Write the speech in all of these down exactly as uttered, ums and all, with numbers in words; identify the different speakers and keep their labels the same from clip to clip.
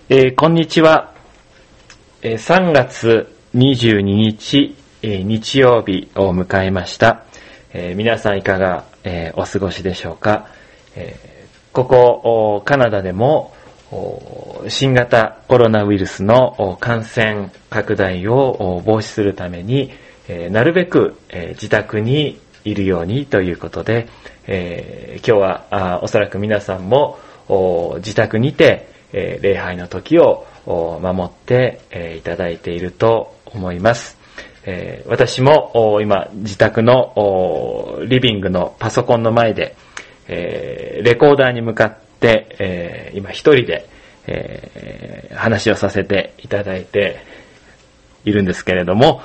Speaker 1: えー、こんにちは。えー、さんがつにじゅうににち、えー、日曜日を迎えました。えー、皆さんいかが、えー、お過ごしでしょうか。えー、ここカナダでも新型コロナウイルスの感染拡大を防止するために、えー、なるべく、えー、自宅にいるようにということで、えー、今日はあおそらく皆さんも自宅にてえー、礼拝の時を守って、えー、いただいていると思います。えー、私も今自宅のリビングのパソコンの前で、えー、レコーダーに向かって、えー、今一人で、えー、話をさせていただいているんですけれども、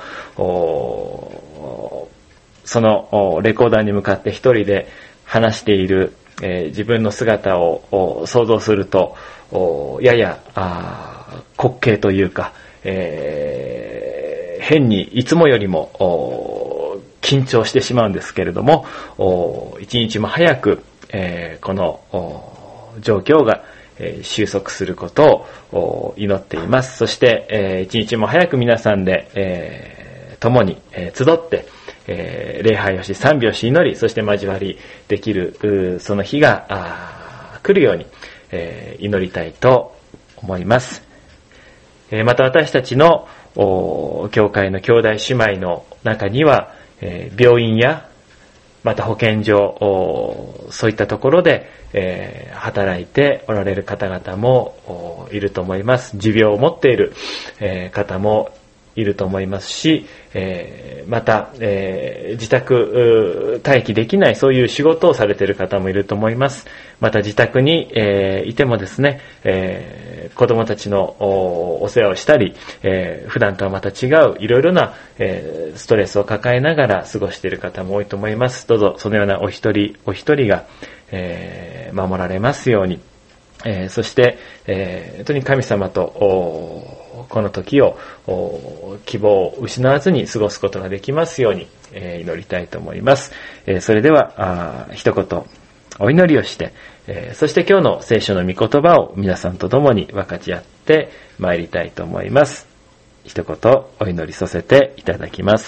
Speaker 1: そのレコーダーに向かって一人で話している、えー、自分の姿を想像するとやや滑稽というか、えー、変にいつもよりも緊張してしまうんですけれども、一日も早く、えー、この状況が収束することを祈っています。そして、えー、一日も早く皆さんで、えー、共に、えー、集って、えー、礼拝をし賛美をし祈り、そして交わりできるその日が来るように、えー、祈りたいと思います。えー、また私たちの教会の兄弟姉妹の中には、えー、病院やまた保健所そういったところで、えー、働いておられる方々もいると思います。持病を持っている、えー、方もいると思いますし、えー、また、えー、自宅待機できないそういう仕事をされている方もいると思います。また自宅に、えー、いてもですね、えー、子供たちの お, お世話をしたり、えー、普段とはまた違ういろいろな、えー、ストレスを抱えながら過ごしている方も多いと思います。どうぞそのようなお一人お一人が、えー、守られますように、えー、そして、えー、本当に神様とこの時を希望を失わずに過ごすことができますように、えー、祈りたいと思います。えー、それではあ一言お祈りをして、えー、そして今日の聖書の御言葉を皆さんと共に分かち合って参りたいと思います。一言お祈りさせていただきます。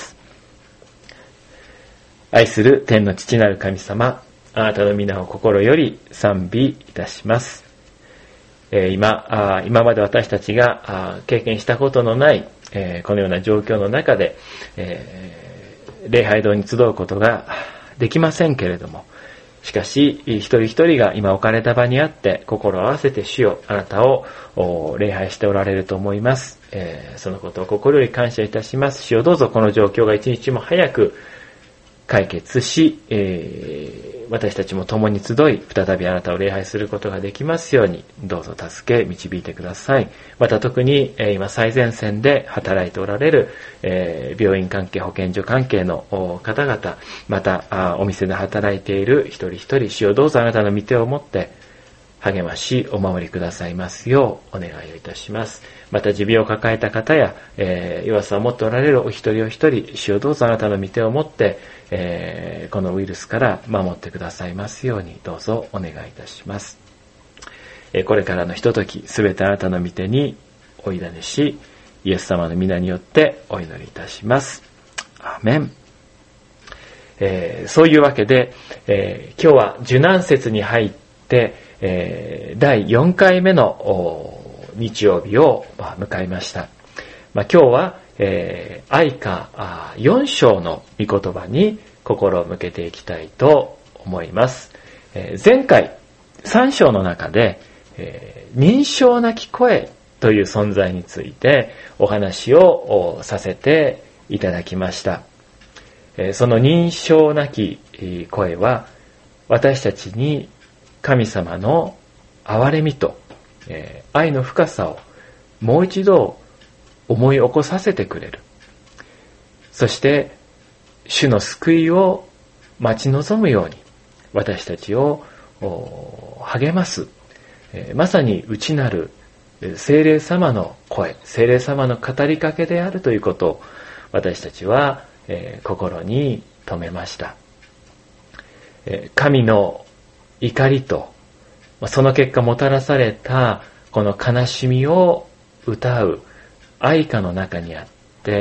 Speaker 1: 愛する天の父なる神様、あなたの皆を心より賛美いたします。今, 今まで私たちが経験したことのない、えー、このような状況の中で、えー、礼拝堂に集うことができませんけれども、しかし一人一人が今置かれた場にあって心を合わせて主よあなたを礼拝しておられると思います。えー、そのことを心より感謝いたします。主よどうぞこの状況が一日も早く解決し、えー、私たちも共に集い再びあなたを礼拝することができますようにどうぞ助け導いてください。また特に、えー、今最前線で働いておられる、えー、病院関係保健所関係の方々、またあお店で働いている一人一人、主をどうぞあなたの御手を持って励ましお守りくださいますようお願いをいたします。また持病を抱えた方や、えー、弱さを持っておられるお一人お一人、主をどうぞあなたの御手を持って、えー、このウイルスから守ってくださいますようにどうぞお願いいたします。えー、これからのひとときすべてあなたの御手にお委ねし、イエス様の皆によってお祈りいたします。アーメン。えー、そういうわけで、えー、今日は受難節に入って、えー、だいよんかいめの日曜日を迎えました。まあ、今日は、えー、愛歌よん章の御言葉に心を向けていきたいと思います。えー、前回さん章の中で、えー、認証なき声という存在についてお話をさせていただきました。えー、その認証なき声は私たちに神様の憐れみと、えー、愛の深さをもう一度思い起こさせてくれる。そして主の救いを待ち望むように私たちを励ます、えー、まさに内なる聖霊様の声、聖霊様の語りかけであるということを私たちは、えー、心に留めました。えー、神の怒りとその結果もたらされたこの悲しみを歌う愛歌の中にあって、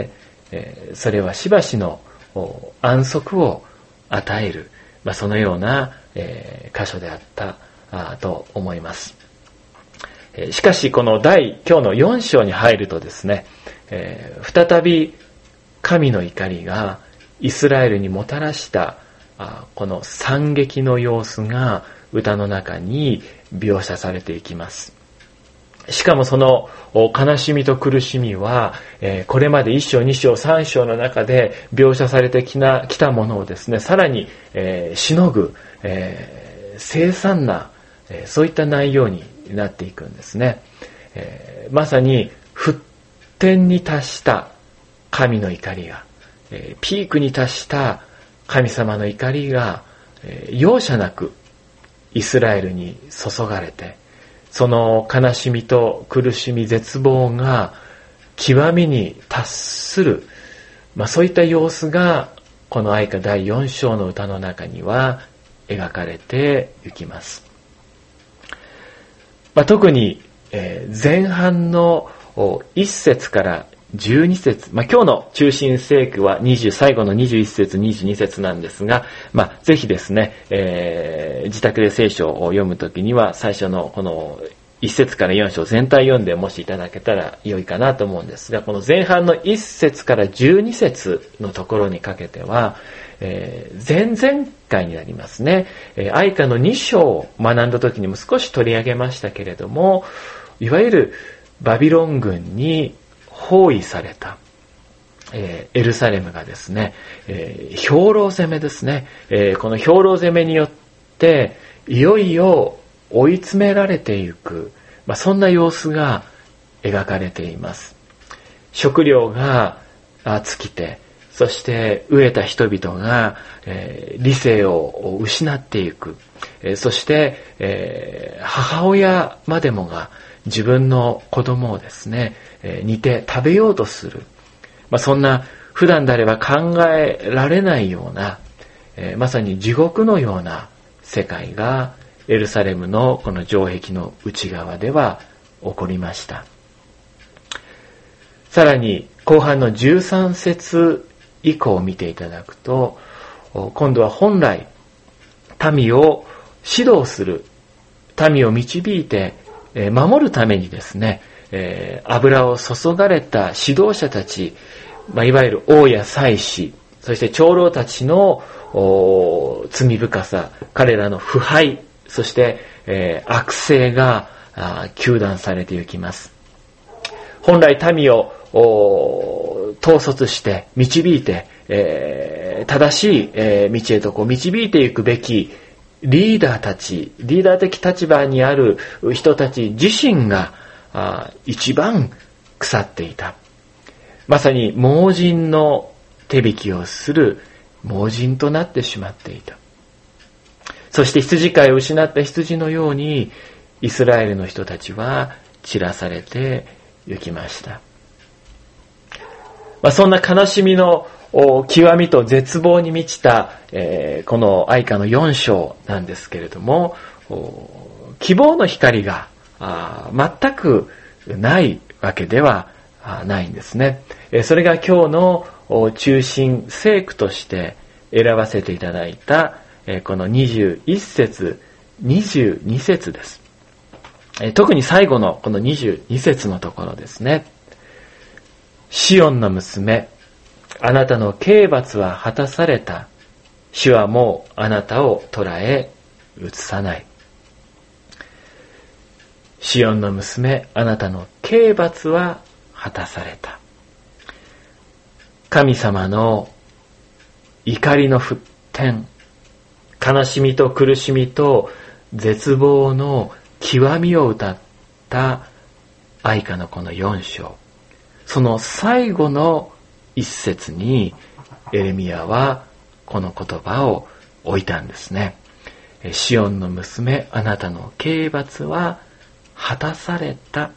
Speaker 1: それはしばしの安息を与える、まあ、そのような箇所であったと思います。しかしこの第今日のよん章に入るとですね、再び神の怒りがイスラエルにもたらしたこの惨劇の様子が歌の中に描写されていきます。しかもその悲しみと苦しみは、これまでいっ章、に章、さん章の中で描写されてきな、きたものをですね、さらに、えー、しのぐ、えー、凄惨な、えー、そういった内容になっていくんですね。えー、まさに沸点に達した神の怒りが、えー、ピークに達した神様の怒りが、えー、容赦なくイスラエルに注がれて、その悲しみと苦しみ絶望が極みに達する、まあ、そういった様子がこの愛歌だいよん章の歌の中には描かれていきます。まあ、特に、えー、前半のいっ節からじゅうに節、まあ、今日の中心聖句はにじゅう最後のにじゅういち節、にじゅうに節なんですが、まあ、ぜひですね、えー、自宅で聖書を読むときには最初のこのいっ節からよん章全体読んでもしいただけたら良いかなと思うんですが、この前半のいっ節からじゅうに節のところにかけては、えー、前々回になりますね、えー、愛歌のに章を学んだときにも少し取り上げましたけれども、いわゆるバビロン軍に包囲された、えー、エルサレムがですね、えー、兵糧攻めですね、えー、この兵糧攻めによっていよいよ追い詰められていく、まあ、そんな様子が描かれています。食料が尽きて、そして飢えた人々が、えー、理性を失っていく、えー、そして、えー、母親までもが自分の子供をですね、えー、煮て食べようとする、まあ、そんな普段であれば考えられないような、えー、まさに地獄のような世界がエルサレムのこの城壁の内側では起こりました。さらに後半のじゅうさん節以降を見ていただくと、今度は本来民を指導する、民を導いて守るためにですね、えー、油を注がれた指導者たち、まあ、いわゆる王や祭司、そして長老たちの罪深さ、彼らの腐敗、そして、えー、悪性が糾弾されていきます。本来民を統率して導いて、えー、正しい、えー、道へとこう導いていくべきリーダーたち、リーダー的立場にある人たち自身があ一番腐っていた。まさに盲人の手引きをする盲人となってしまっていた。そして羊飼いを失った羊のようにイスラエルの人たちは散らされて行きました。まあ、そんな悲しみの極みと絶望に満ちた、えー、この愛歌のよん章なんですけれども、希望の光があ全くないわけではないんですね。それが今日の中心聖句として選ばせていただいたこのにじゅういち節、にじゅうに節です。特に最後のこのにじゅうに節のところですね。シオンの娘、あなたの刑罰は果たされた。主はもうあなたを捕らえ移さない。シオンの娘、あなたの刑罰は果たされた。神様の怒りの沸点、悲しみと苦しみと絶望の極みを歌った愛歌のこのよん章。その最後の一節にエレミヤはこの言葉を置いたんですね。シオンの娘、あなたの刑罰は果たされた。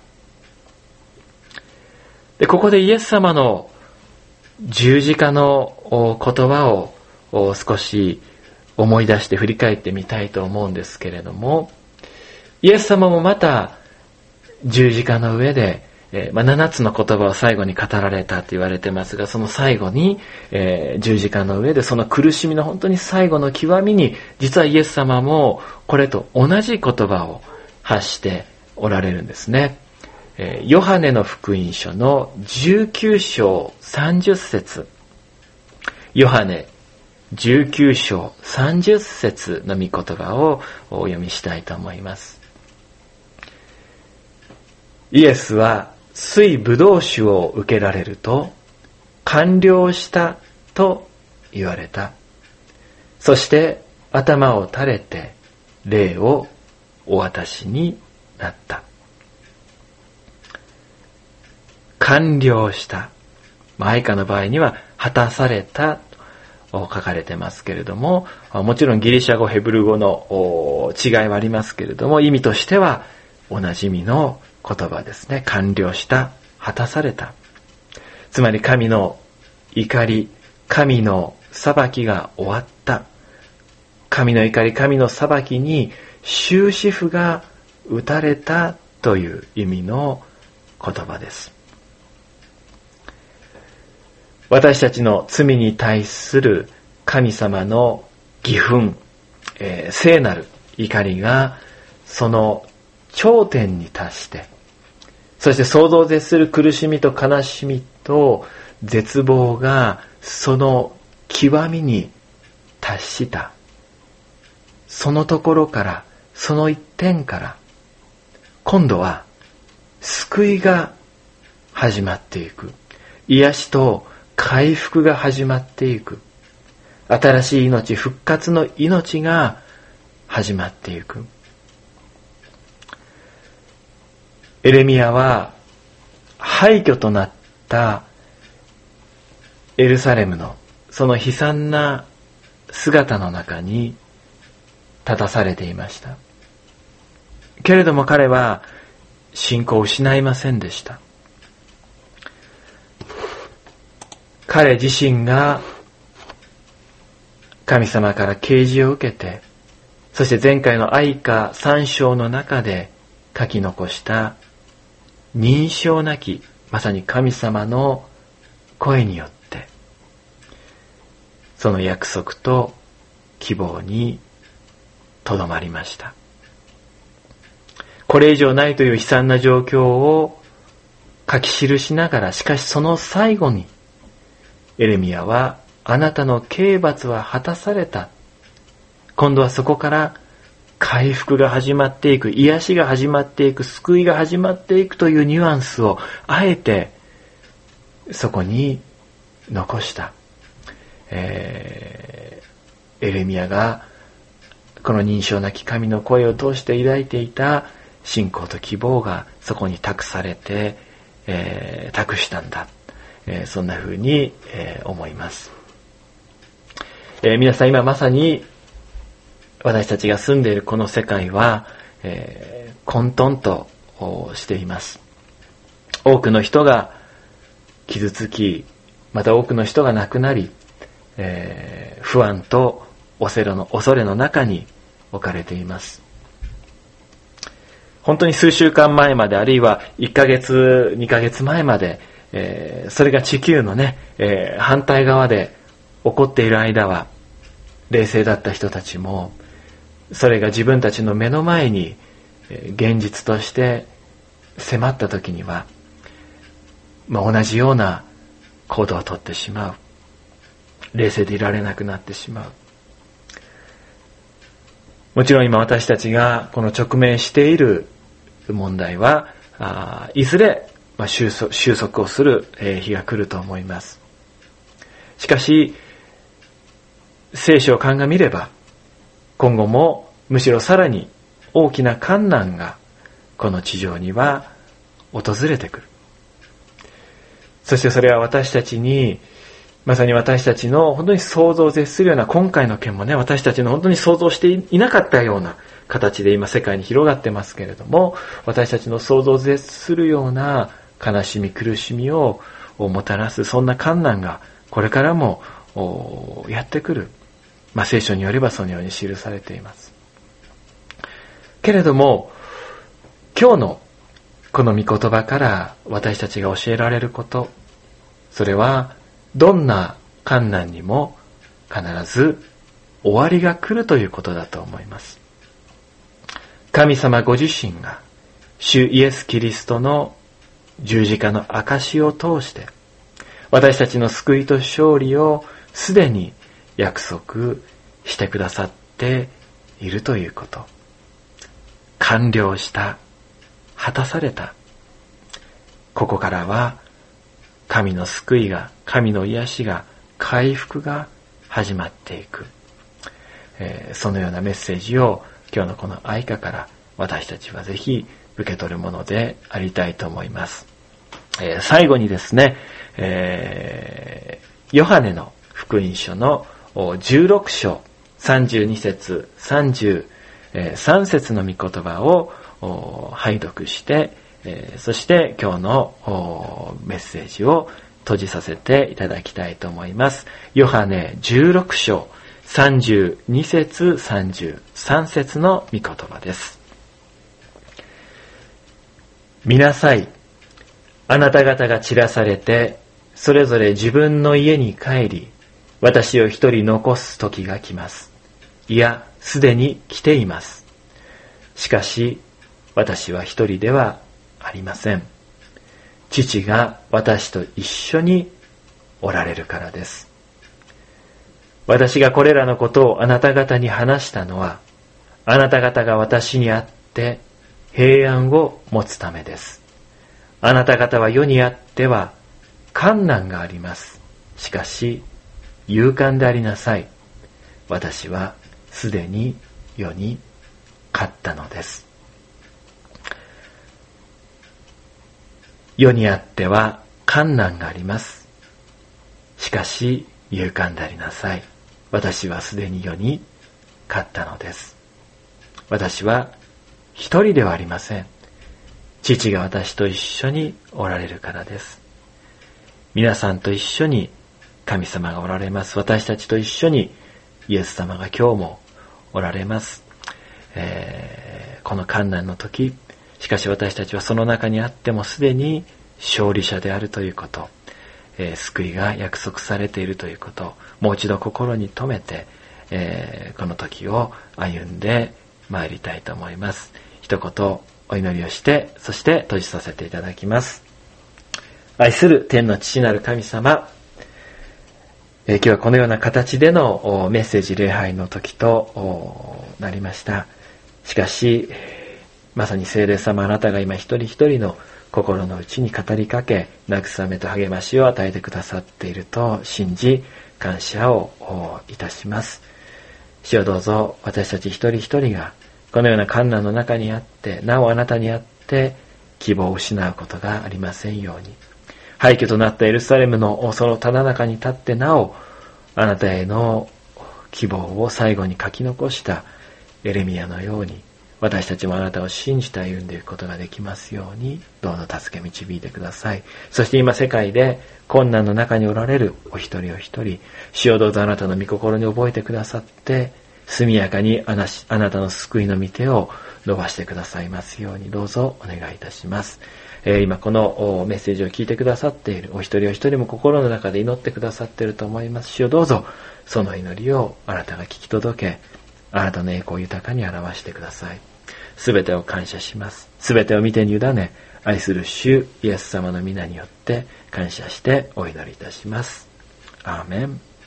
Speaker 1: で、ここでイエス様の十字架の言葉を少し思い出して振り返ってみたいと思うんですけれども、イエス様もまた十字架の上で、えーまあ、七つの言葉を最後に語られたと言われてますが、その最後に、えー、十字架の上でその苦しみの本当に最後の極みに、実はイエス様もこれと同じ言葉を発しておられるんですね。えー、ヨハネの福音書のじゅうきゅう章さんじゅっ節、ヨハネじゅうきゅう章さんじゅっ節の御言葉をお読みしたいと思います。イエスは水ぶどう酒を受けられると、完了したと言われた。そして頭を垂れて霊をお渡しになった。完了した。愛歌の場合には果たされたと書かれてますけれども、もちろんギリシャ語、ヘブル語の違いはありますけれども、意味としては同じ意味の言葉ですね。完了した、果たされた。つまり神の怒り、神の裁きが終わった。神の怒り、神の裁きに終止符が打たれたという意味の言葉です。私たちの罪に対する神様の義憤、えー、聖なる怒りがその頂点に達して、そして想像を絶する苦しみと悲しみと絶望がその極みに達した。そのところから、その一点から、今度は救いが始まっていく。癒しと回復が始まっていく。新しい命、復活の命が始まっていく。エレミヤは廃墟となったエルサレムのその悲惨な姿の中に立たされていました。けれども彼は信仰を失いませんでした。彼自身が神様から啓示を受けて、そして前回の愛歌三章の中で書き残した認証なき、まさに神様の声によって、その約束と希望にとどまりました。これ以上ないという悲惨な状況を書き記しながら、しかしその最後に、エレミヤは、あなたの刑罰は果たされた。今度はそこから回復が始まっていく、癒しが始まっていく、救いが始まっていくというニュアンスをあえてそこに残した。えー、エレミヤがこの認証なき神の声を通して抱いていた信仰と希望がそこに託されて、えー、託したんだ。えー、そんな風に、えー、思います。えー、皆さん今まさに私たちが住んでいるこの世界は、えー、混沌としています。多くの人が傷つき、また多くの人が亡くなり、えー、不安と恐れの、恐れの中に置かれています。本当に数週間前まで、あるいはいっかげつ、にかげつまえまで、えー、それが地球のね、えー、反対側で起こっている間は、冷静だった人たちも、それが自分たちの目の前に、えー、現実として迫った時には、まあ、同じような行動をとってしまう。冷静でいられなくなってしまう。もちろん今私たちがこの直面している問題は、あいずれ、まあ、収束、収束をする、えー、日が来ると思います。しかし、聖書を鑑みれば、今後もむしろさらに大きな困難がこの地上には訪れてくる。そしてそれは私たちに、まさに私たちの本当に想像を絶するような、今回の件もね、私たちの本当に想像していなかったような形で今世界に広がってますけれども、私たちの想像を絶するような悲しみ、苦しみをもたらす、そんな困難がこれからもやってくる。まあ、聖書によればそのように記されています。けれども、今日のこの御言葉から私たちが教えられること、それはどんな困難にも必ず終わりが来るということだと思います。神様ご自身が主イエス・キリストの十字架の証を通して私たちの救いと勝利をすでに約束してくださっているということ。完了した、果たされた。ここからは神の救いが、神の癒しが、回復が始まっていく、えー、そのようなメッセージを今日のこの愛歌から私たちはぜひ受け取るものでありたいと思います。えー、最後にですね、えー、ヨハネの福音書のじゅうろく章さんじゅうに節さんじゅうさん節の御言葉を拝読して、えー、そして今日のメッセージを閉じさせていただきたいと思います。ヨハネじゅうろく章さんじゅうに節さんじゅうさん節の御言葉です。見なさい。あなた方が散らされて、それぞれ自分の家に帰り、私を一人残す時が来ます。いや、すでに来ています。しかし、私は一人ではありません。父が私と一緒におられるからです。私がこれらのことをあなた方に話したのは、あなた方が私にあって平安を持つためです。あなた方は世にあっては困難があります。しかし、勇敢でありなさい。私はすでに世に勝ったのです。世にあっては困難があります。しかし、勇敢でありなさい。私はすでに世に勝ったのです。私は一人ではありません。父が私と一緒におられるからです。皆さんと一緒に神様がおられます。私たちと一緒にイエス様が今日もおられます。えー、この困難の時、しかし私たちはその中にあってもすでに勝利者であるということ、えー、救いが約束されているということ、もう一度心に留めて、えー、この時を歩んで参りたいと思います。一言お祈りをして、そして閉じさせていただきます。愛する天の父なる神様、えー、今日はこのような形でのメッセージ礼拝の時となりました。しかし、まさに聖霊様、あなたが今一人一人の心の内に語りかけ、慰めと励ましを与えてくださっていると信じ、感謝をいたします。主よ、どうぞ私たち一人一人がこのような困難の中にあって、なおあなたにあって希望を失うことがありませんように。廃墟となったエルサレムのそのただ中に立ってなお、あなたへの希望を最後に書き残したエレミヤのように、私たちもあなたを信じて歩んでいくことができますように、どうぞ助け導いてください。そして今世界で困難の中におられるお一人お一人、主をどうぞあなたの御心に覚えてくださって、速やかにあなし、あなたの救いの御手を伸ばしてくださいますように、どうぞお願いいたします。えー、今このメッセージを聞いてくださっているお一人お一人も心の中で祈ってくださっていると思います。主をどうぞその祈りをあなたが聞き届け、あなたの栄光を豊かに表してください。すべてを感謝します。すべてを見てに委ね、愛する主イエス様の皆によって感謝してお祈りいたします。アーメン。